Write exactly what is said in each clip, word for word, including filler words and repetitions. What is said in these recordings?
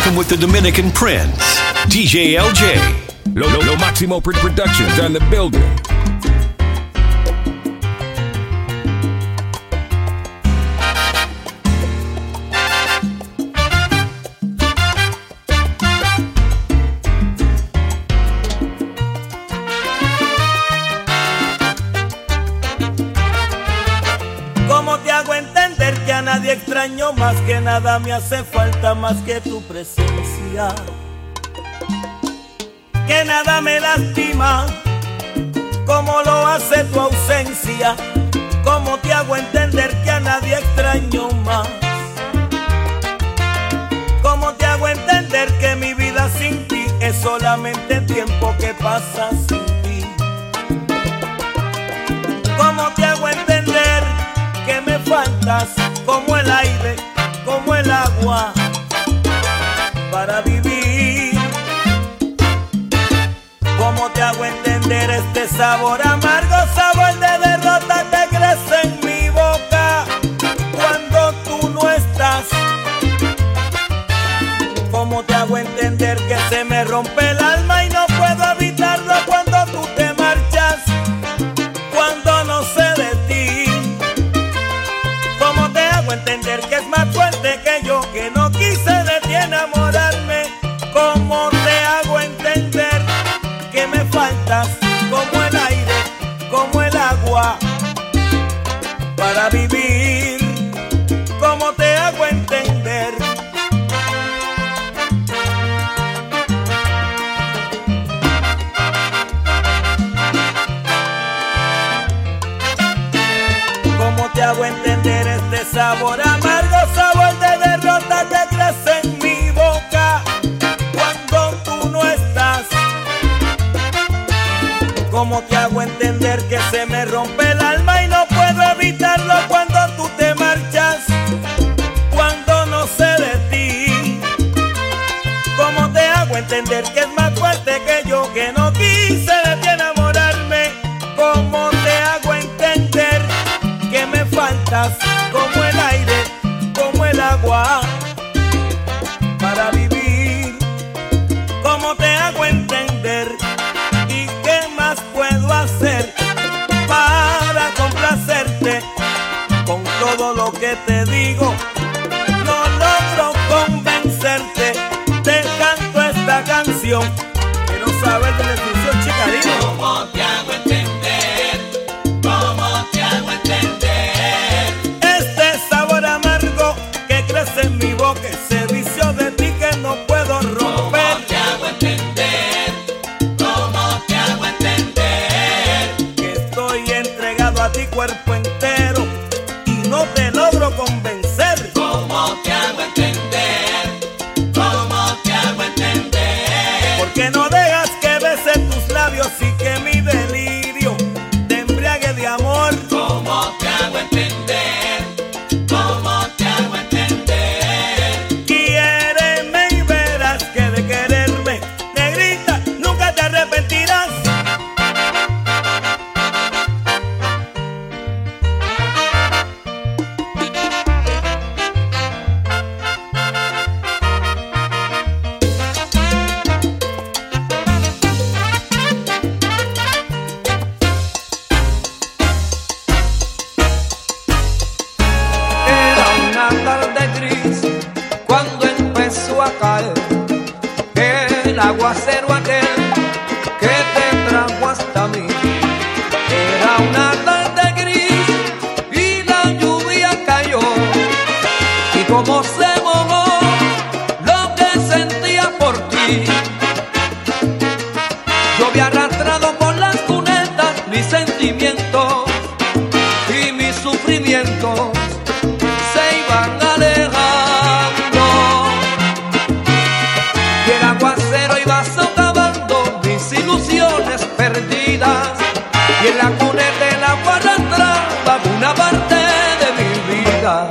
rocking with the Dominican Prince, D J L J. Lo, lo, lo Máximo Productions in the building. Extraño más que nada, me hace falta más que tu presencia, que nada me lastima como lo hace tu ausencia. ¿Cómo te hago entender que a nadie extraño más? ¿Cómo te hago entender que mi vida sin ti es solamente tiempo que pasa sin ti? ¿Cómo te hago entender que me faltas como el aire, como el agua para vivir? ¿Cómo te hago entender este sabor amargo, sabor de derrota que crece en mi boca cuando tú no estás? ¿Cómo te hago entender que se me rompe el alma y no puedo evitarlo cuando tú te marchas, cuando no sé de ti? ¿Cómo te hago entender que es más fuerte que yo, que no quise de ti enamorarme? ¿Cómo te hago entender que me faltas como el aire, como el agua para vivir? ¿Cómo te hago entender? ¿Cómo te hago entender este sabor amargo, sabor de derrota que crece en mi boca cuando tú no estás? ¿Cómo te hago entender que se me rompe el alma y no puedo evitarlo cuando tú te marchas, cuando no sé de ti? ¿Cómo te hago entender que es más fuerte que yo, que no quise de ti enamorarme? ¿Cómo te hago entender que me faltas como el aire, como el agua para vivir? ¿Cómo te hago entender? ¿Y qué más puedo hacer para complacerte? Con todo lo que te digo no logro convencerte. Te canto esta canción, quiero saber de la definición, chicarino. ¿Cómo te hago entender? ¿Cómo te hago entender? Este sabor amargo que crece en mi boca, ese vicio de ti que no puedo romper. ¿Cómo te hago entender? ¿Cómo te hago entender? Que estoy entregado a ti cuerpo entero y no te logro convencer. ¿Cómo te hago entender? ¿Cómo te hago entender? Porque no dejas que bese tus labios y que mi delirio te embriague de amor. ¿Cómo te hago entender? ¿Cómo te hago entender? Quiéreme y verás que de quererme, negrita, nunca te arrepentirás. Era una tarde gris cuando empezó a caer el aguacero aquel que te trajo hasta mí. Era una tarde gris y la lluvia cayó, y como se mojó lo que sentía por ti. Yo había arrastrado por las cunetas mis sentimientos y mis sufrimientos se iban alejando, y el aguacero iba socavando mis ilusiones perdidas, y en la cuneta el agua arrastraba una parte de mi vida.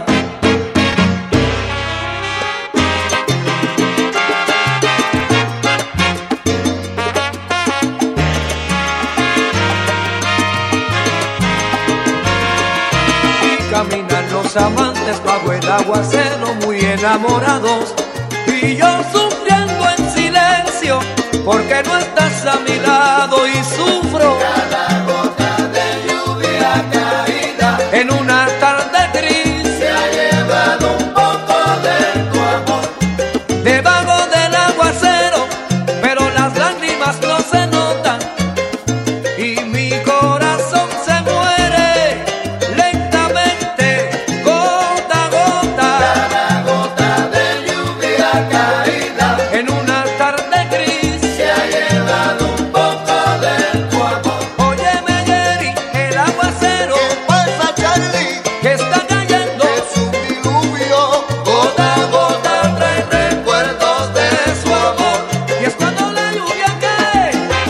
Y caminan los amantes bajo el aguacero muy enamorados, y yo sufriendo en silencio, porque no estás a mi lado y sufro. Cada gota de lluvia caída En una tarde gris se ha llevado un poco de tu amor. debajo del aguacero, pero las lágrimas no se notan y mi corazón se muere lentamente, gota a gota. Cada gota de lluvia caída En una tarde gris se ha llevado un poco de tu amor. óyeme Jerry, el aguacero ¿Qué pasa, Charlie? que está cayendo Es un diluvio. gota a gota trae recuerdos de su amor, y es cuando la lluvia cae.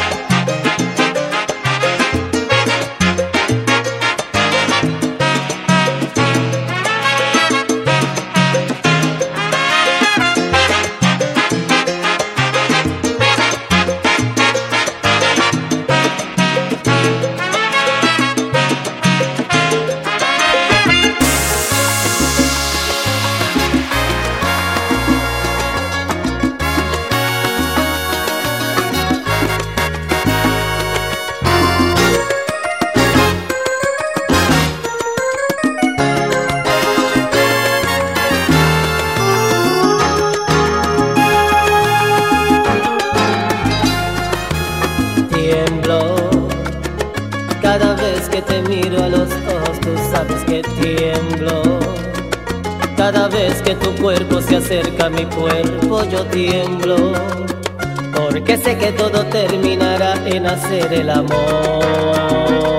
Tiemblo cada vez que te miro a los ojos, tú sabes que tiemblo. Cada vez que tu cuerpo se acerca a mi cuerpo, yo tiemblo. Porque sé que todo terminará en hacer el amor.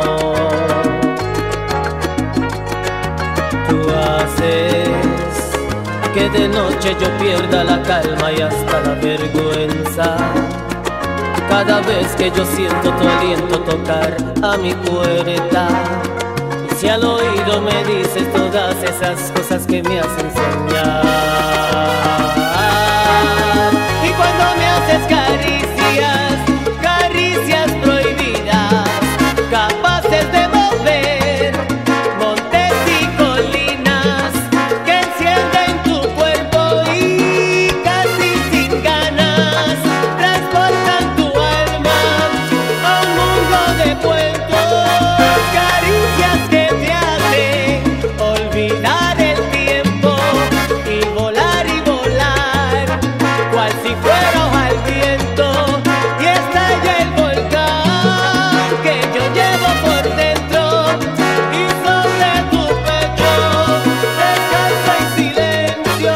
Tú haces que de noche yo pierda la calma y hasta la vergüenza. Cada vez que yo siento tu aliento tocar a mi puerta, y si al oído me dices todas esas cosas que me hacen soñar, y cuando me haces caricias, caricias prohibidas, capaces de mover montes y colinas, que encienden tu cuerpo y casi sin ganas transportan tu alma a un mundo de cuentos, caricias que te hacen olvidar el tiempo y volar y volar, cual si fuera hoja al viento, y estalla el volcán que yo llevo por dentro, y sobre tu pecho descansa en silencio.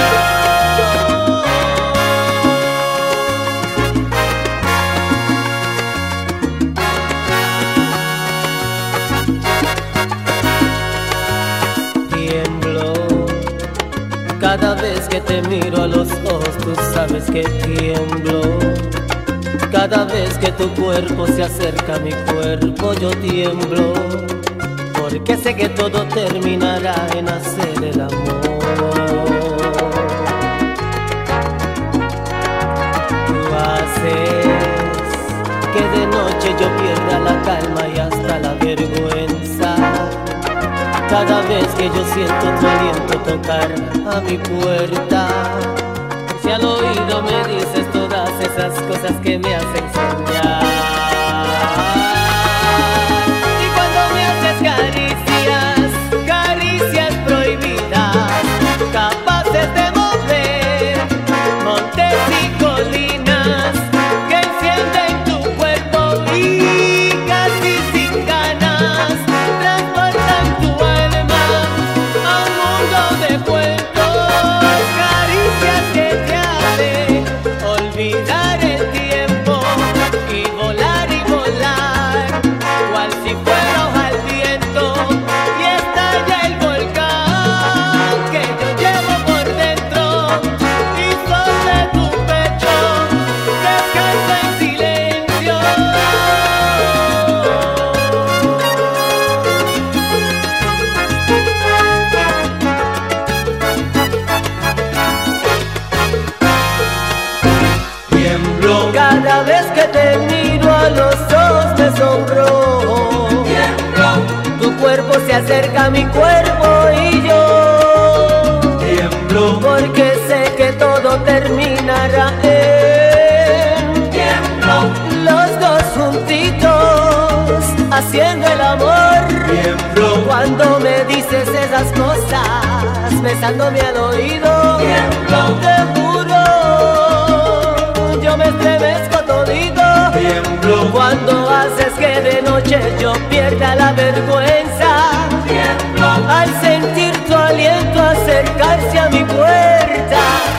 Tiemblo cada vez que te miro a los ojos, tú sabes que tiemblo. Cada vez que tu cuerpo se acerca a mi cuerpo, yo tiemblo. Porque sé que todo terminará en hacer el amor. Tú haces que de noche yo pierda la calma y hasta la vergüenza. Cada vez que yo siento tu aliento tocar a mi puerta, si al oído me dices todas esas cosas que me hacen soñar, y cuando me haces caricias, caricias prohibidas, capaces de mover montes y colinas, que encienden tu cuerpo y casi sin ganas transportan tu alma a un mundo de cuentos, caricias que te hacen olvidar el tiempo y volar y volar, cual si fuera hoja al viento, y estalla el volcán que yo llevo por dentro, y sobre tu pecho descansa en silencio. Tiemblo, Cada vez que te miro a los ojos me sonrojo. Tu cuerpo se acerca a mi cuerpo y yo tiemblo, porque sé que todo te haciendo el amor. Tiemblo cuando me dices esas cosas, besándome al oído. Tiemblo, te juro, yo me estremezco todito. Tiemblo cuando haces que de noche yo pierda la vergüenza. Tiemblo al sentir tu aliento acercarse a mi puerta.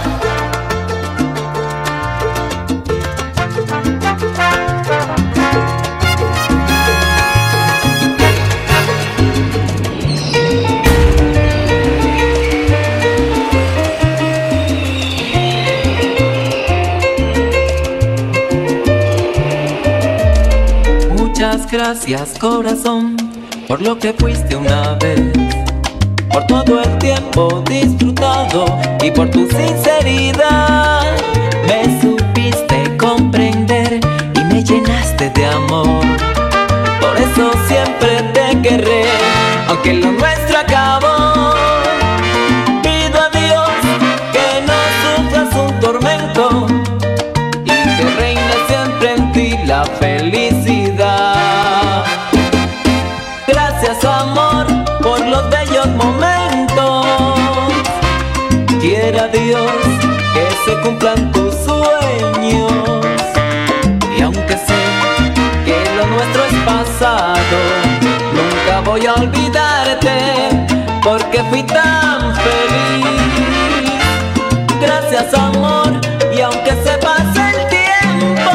Muchas gracias, corazón, por lo que fuiste una vez, por todo el tiempo disfrutado y por tu sinceridad. Me supiste comprender y me llenaste de amor. Por eso siempre te querré, aunque lo nuestro acabó. Pido a Dios que no sufras un tormento y que reine siempre en ti la felicidad. Gracias, amor, por los bellos momentos. Quiera Dios que se cumplan tus sueños. Y aunque sé que lo nuestro es pasado, nunca voy a olvidarte, porque fui tan feliz. Gracias, amor, y aunque se pase el tiempo,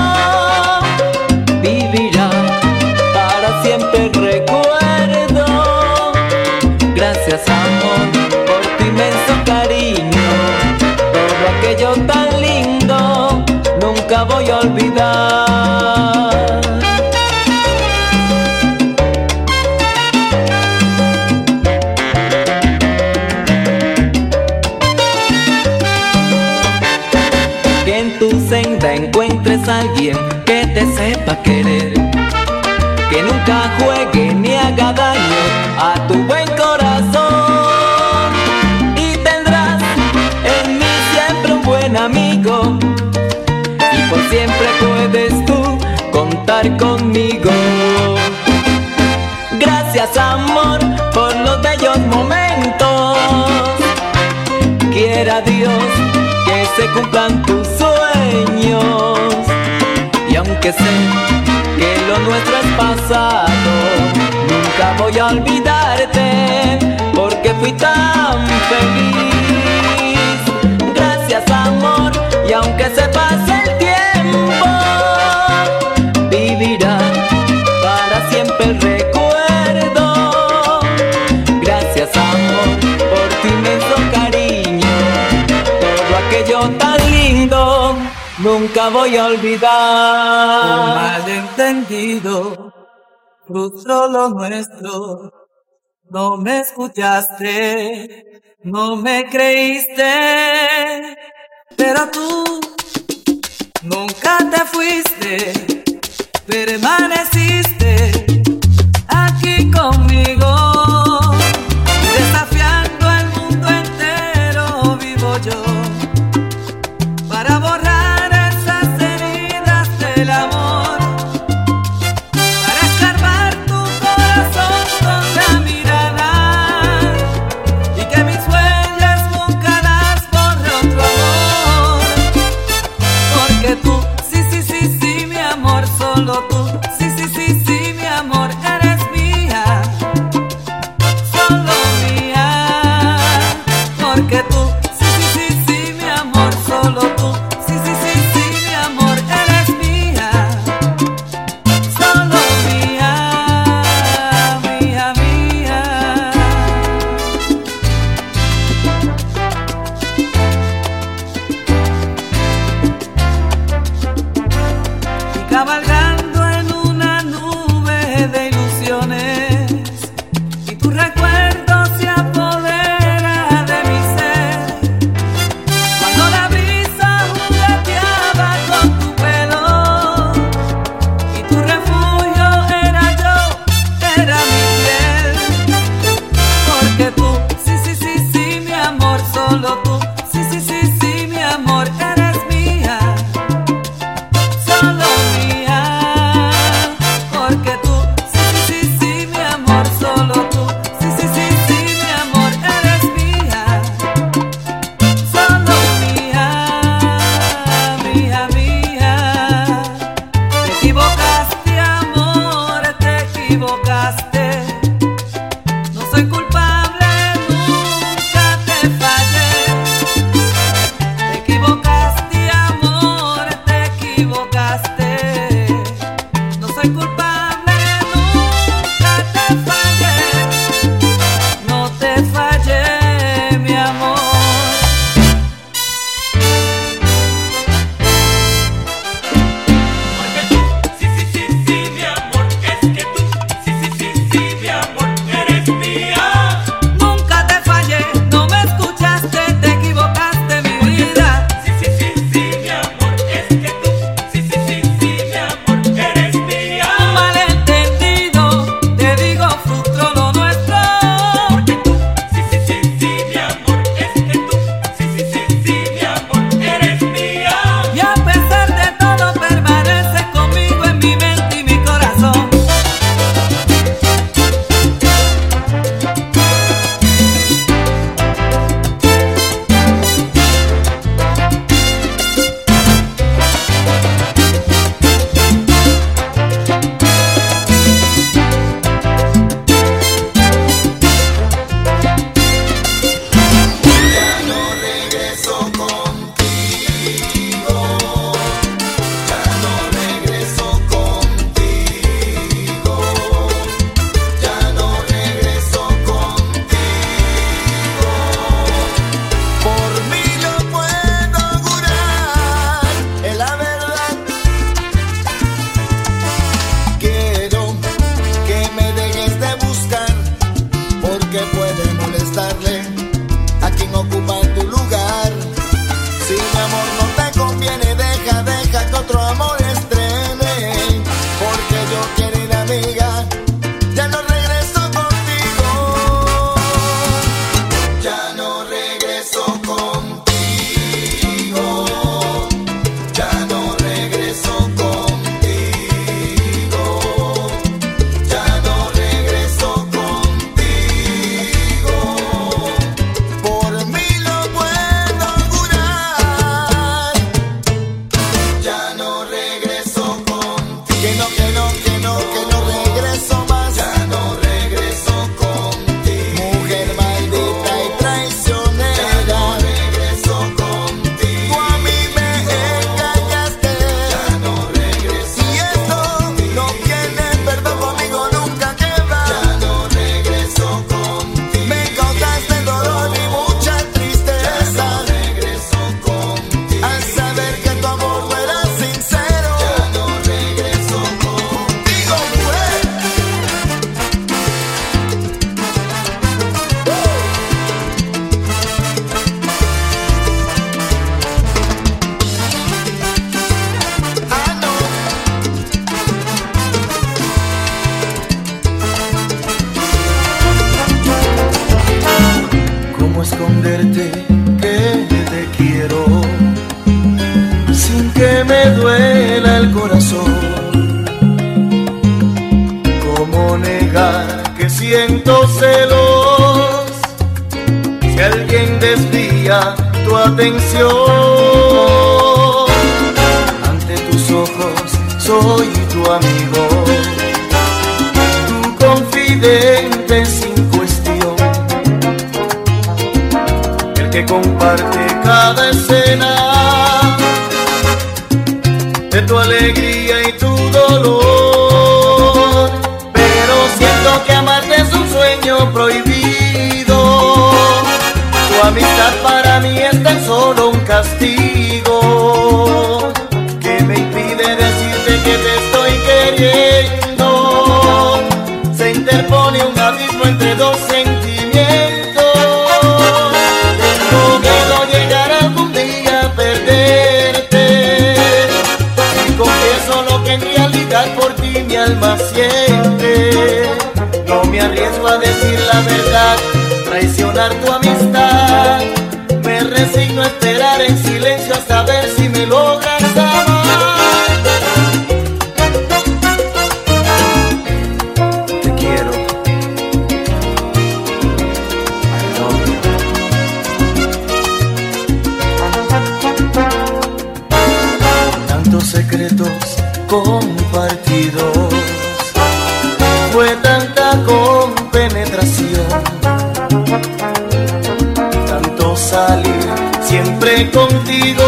vivirá para siempre el recuerdo. Gracias, amor, por tu inmenso cariño. Todo aquello tan lindo nunca voy a olvidar. Que en tu senda encuentres a alguien que te sepa querer, que nunca juegue ni haga daño a tu buen corazón. Y tendrás en mí siempre un buen amigo, y por siempre puedes tú contar conmigo. Gracias, amor, por los bellos momentos. Quiera Dios que se cumplan tus sueños. Y aunque sé que lo nuestro es pasado, nunca voy a olvidarte, porque fui tan feliz. Gracias, amor, y aunque se pase el tiempo, vivirá para siempre el recuerdo. Gracias, amor, por tu inmenso cariño. Todo aquello tan lindo nunca voy a olvidar. Un malentendido frustró lo nuestro. No me escuchaste, no me creíste, pero tú nunca te fuiste, permaneciste aquí conmigo. Desafiando el mundo entero vivo yo, para borrar esas heridas del amor, para escarbar tu corazón con la mirada, y que mis huellas nunca las borre otro amor. Porque tú, sí, sí, sí, sí, mi amor, solo tú, sí, sí, sí, sí, mi amor, eres mía, solo mía. Porque tú, sí, sí, sí, sí, mi amor, solo tú, sí, sí, sí, sí, mi amor, eres mía, solo mía, mía, mía. Y cabalgando en una nube de ilusiones, y tu recuerdo se apodera de mi ser. Cuando la brisa jugueteaba con tu pelo, y tu refugio era yo, era mi piel. Porque tú, sí, sí, sí, sí, mi amor, solo tú, sí, sí, sí, sí, mi amor, eres mía, solo mía. Porque tú, sí, sí, sí, que me duela el corazón. ¿Cómo negar que siento celos si alguien desvía tu atención? Ante tus ojos soy tu amigo, tu confidente sin cuestión, el que comparte cada escena de tu alegría y tu dolor. Pero siento que amarte es un sueño prohibido, tu amistad para mí es tan solo un castigo que me impide decirte que te estoy queriendo. Se interpone un abismo entre dos sentimientos. Tengo miedo llegar algún día a perderte, y confieso lo que en realidad por ti mi alma siente. No me arriesgo a decir la verdad, traicionar tu amistad. Me resigno a esperar en silencio hasta ver si me logras amar. Te quiero, I love you. Tantos secretos compartidos, fue tanta compenetración, tanto salir siempre contigo,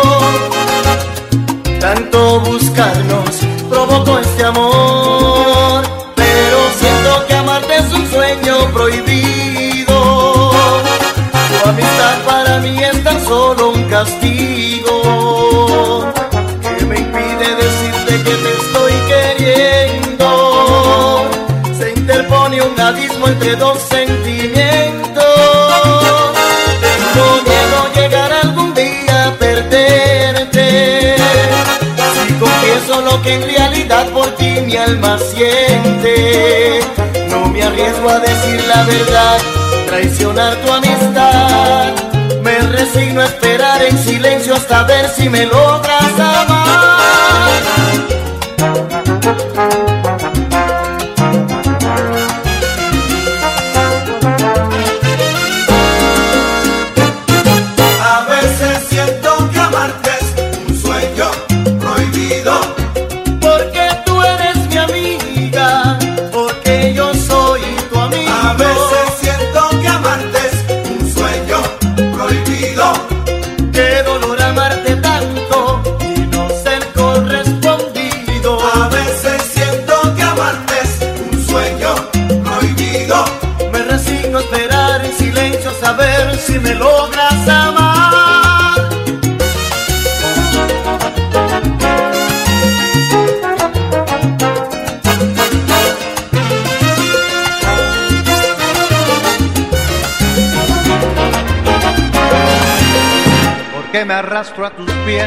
tanto buscarnos provocó este amor. Pero siento que amarte es un sueño prohibido, tu amistad para mí es tan solo un castigo que me impide decirte que te estoy queriendo. Se interpone un abismo entre dos sentimientos. Tengo miedo llegar algún día a perderte, si confieso lo que en realidad por ti mi alma siente. No me arriesgo a decir la verdad, traicionar tu amistad. Me resigno a esperar en silencio hasta ver si me logras amar. A veces siento que amarte es un sueño prohibido, porque tú eres mi amiga, porque yo soy tu amigo. a veces siento que amarte es un sueño prohibido, Qué dolor amarte tanto y no ser correspondido. a veces siento que amarte es un sueño prohibido, Me resigno a esperar en silencio a saber si me logras amar. Porque me arrastro a tus pies,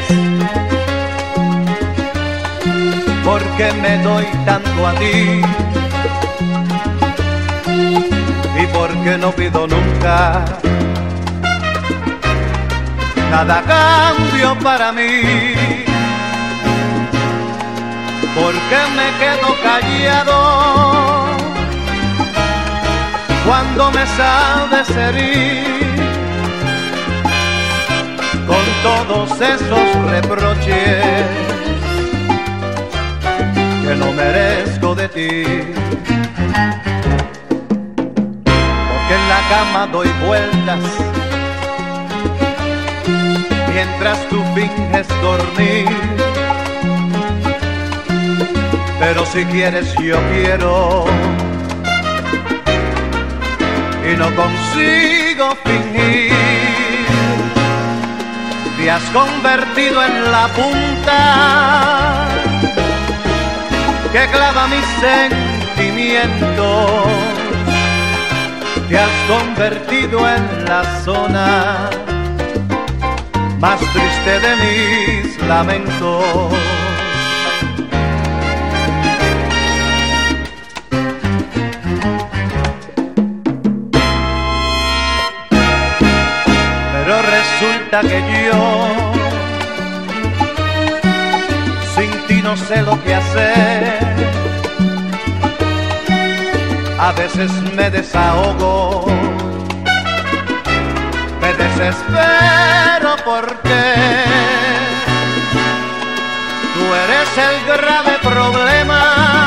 porque me doy tanto a ti, y porque no pido nunca nada a cambio para mí, porque me quedo callado cuando me sabes herir con todos esos reproches que no merezco de ti. Porque en la cama doy vueltas mientras tú finges dormir, pero si quieres yo quiero y no consigo fingir. Te has convertido en la punta que clava mis sentimientos. Te has convertido en la zona más triste de mis lamentos. Pero resulta que yo no sé lo que hacer. A veces me desahogo, me desespero porque tú eres el grave problema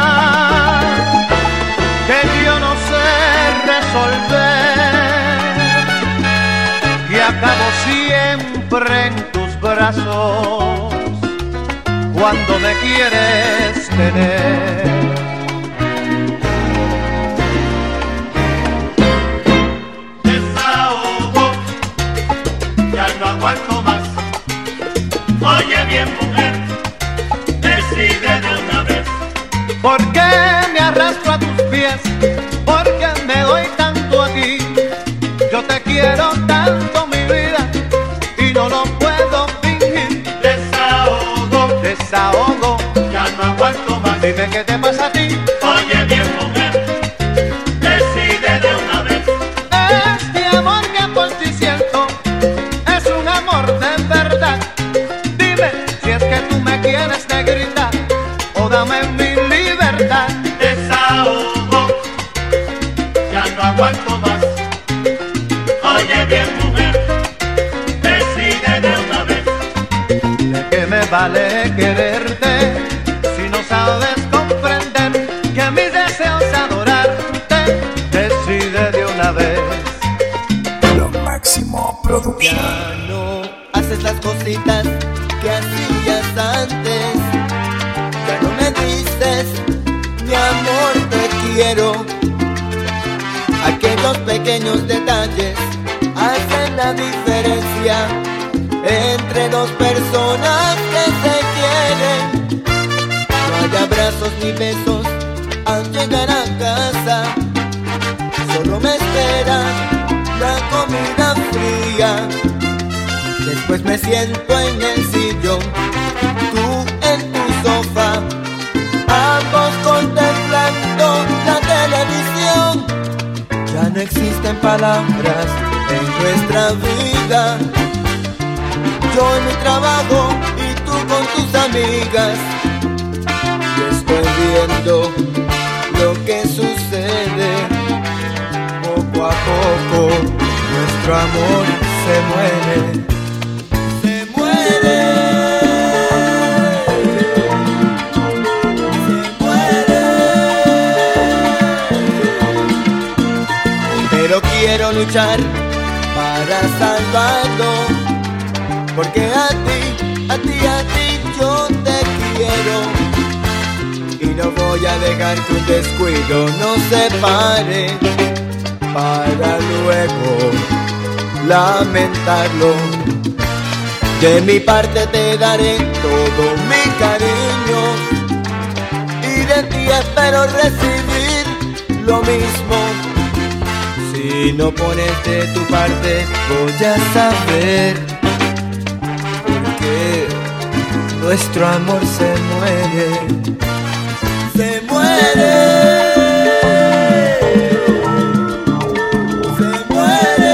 que yo no sé resolver y acabo siempre en tus brazos cuando me quieres tener. Desahogo, ya no aguanto más. Oye bien, mujer, decide de una vez. ¿Por qué me arrastro a tus pies? ¿Por qué me doy tanto a ti? Yo te quiero tanto, mi vida, y no lo puedo fingir. Desahogo, Desahogo, ya no aguanto más. dime qué te pasa a ti. Oye bien, mujer, decide de una vez. Este amor que por ti siento es un amor de verdad. Dime si es que tú me quieres, negrita, o dame mi libertad. Desahogo, ya no aguanto más. Oye bien, mujer, decide de una vez. ¿De qué me vale quererte si no sabes comprender que mis deseos adorarte? Decide de una vez. Lo Máximo Production. Ya no haces las cositas que hacías antes. Ya no me dices, mi amor, te quiero. Aquellos pequeños detalles hacen la diferencia entre dos personas que se quieren. No hay abrazos ni besos al llegar a casa. Solo me espera la comida fría. Después me siento en el sillón, tú en tu sofá, ambos contemplando la televisión. Ya no existen palabras en nuestra vida. Yo en mi trabajo y tú con tus amigas. Y estoy viendo lo que sucede. Poco a poco nuestro amor se muere. Se muere. Se muere. Pero quiero luchar para salvarlo. Porque a ti, a ti, a ti yo te quiero. Y no voy a dejar que un descuido nos separe para luego lamentarlo. De mi parte te daré todo mi cariño y de ti espero recibir lo mismo. Si no pones de tu parte voy a saber que nuestro amor se muere, se muere, se muere.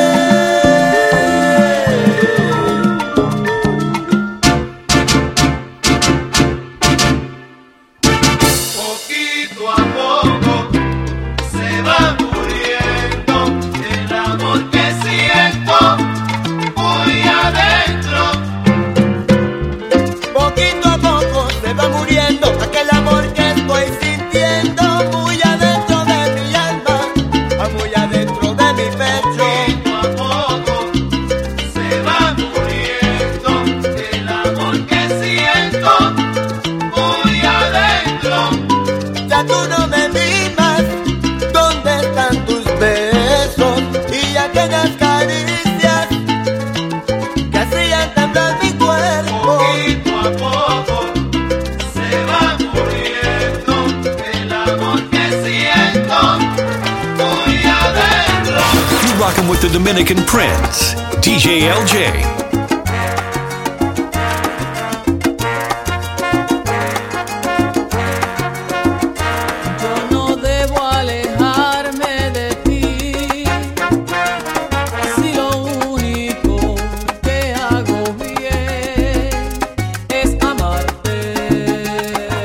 Poquito a poco se va muriendo el amor que siento muy adentro. Poquito a poco se va muriendo aquel amor que estoy sintiendo muy adentro de mi alma, muy adentro de mi pecho. Poquito a poco se va muriendo el amor que siento muy adentro. Ya tú no me mimas, ¿dónde están tus besos y aquellas caricias que hacían temblar mi cuerpo? Poquito a poco se va muriendo el amor que siento muy adentro. You're rocking with the Dominican Prince, D J L J. Yo no debo alejarme de ti, si lo único que hago bien es amarte.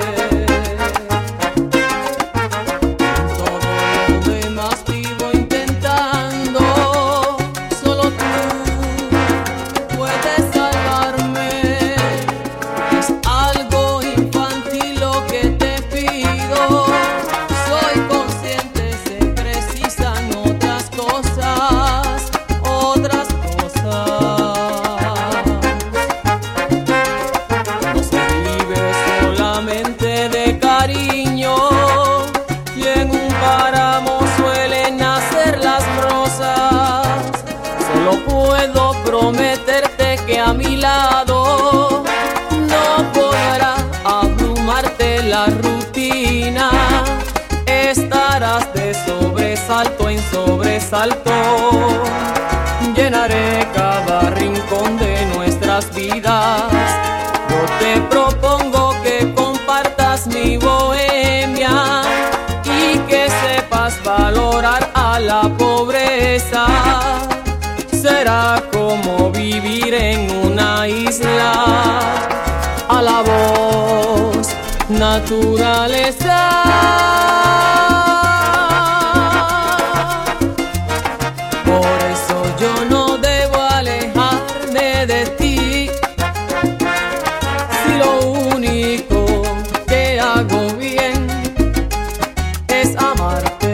sobresaltó. Llenaré cada rincón de nuestras vidas. Yo te propongo que compartas mi bohemia y que sepas valorar a la pobreza. Será como vivir en una isla a la voz naturaleza. Por eso yo no debo alejarme de ti, si lo único que hago bien es amarte.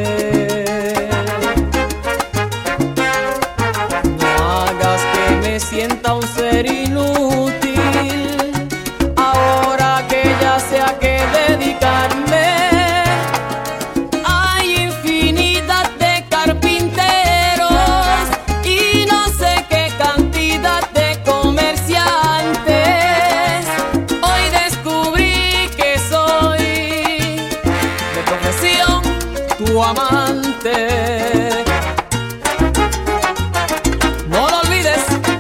No hagas que me sienta un ser inútil, ahora que ya sé a qué dedicarme. Hay infinidad de carpinteros y no sé qué cantidad de comerciantes. Hoy descubrí que soy de profesión tu amante. No lo olvides.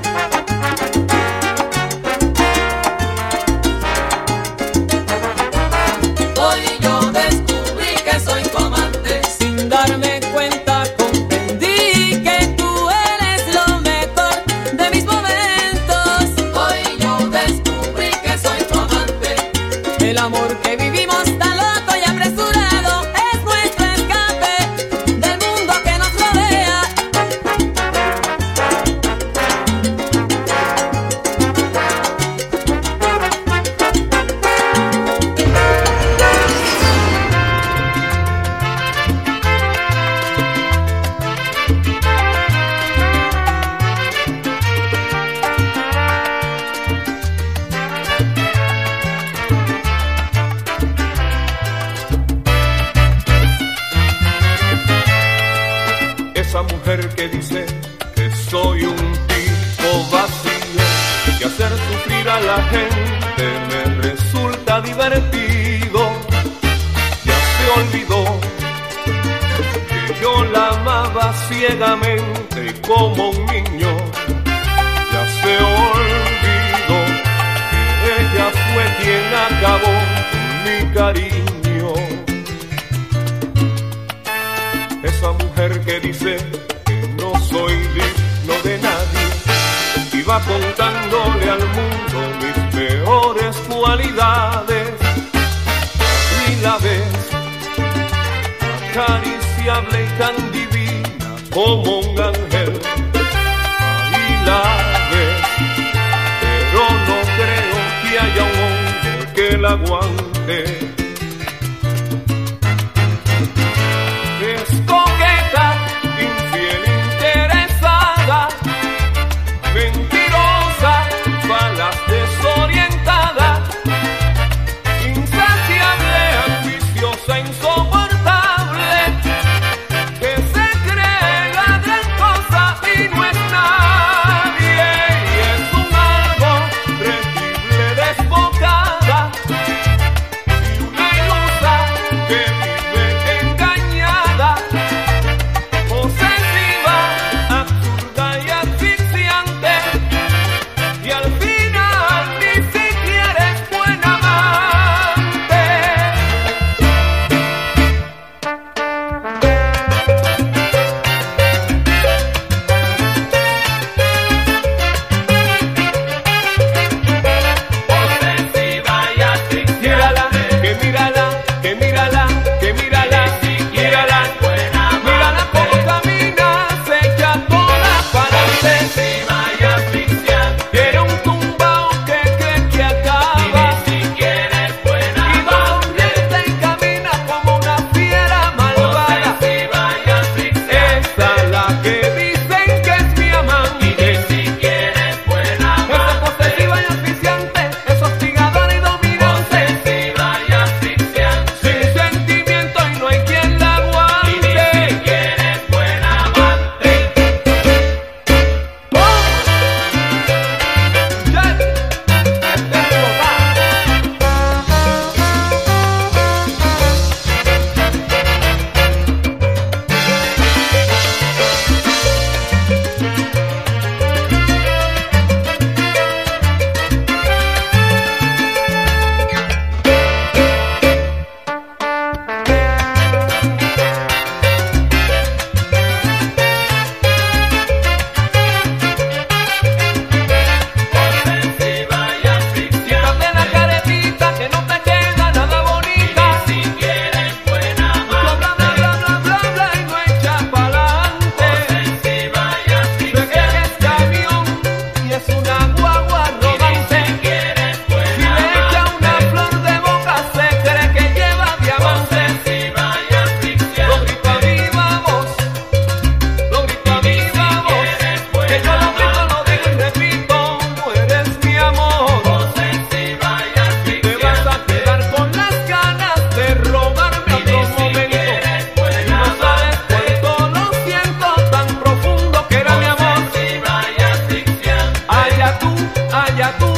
Hoy yo descubrí que soy tu amante. Sin darme cuenta comprendí que tú eres lo mejor de mis momentos. Hoy yo descubrí que soy tu amante. El amor que vivimos tan loco y apresurado es nuestro escape del mundo que nos rodea. Esa mujer que dice que soy un tipo vacío, que hacer sufrir a la gente me resulta divertido. Ya se olvidó que yo la amaba ciegamente como un niño. Ya se olvidó que ella fue quien acabó con mi cariño. Esa mujer que dice que no soy digno de nadie y va contándole al mundo mis peores cualidades. Y la ves acariciable y tan divina como un ángel. Ahí la ves, pero no creo que haya un hombre que la aguante. Es coqueta, infiel, interesada, mentirosa, falaz, desorientada, insaciable, ambiciosa, insoportable, que se cree la gran cosa y no es nadie. tú, allá tú.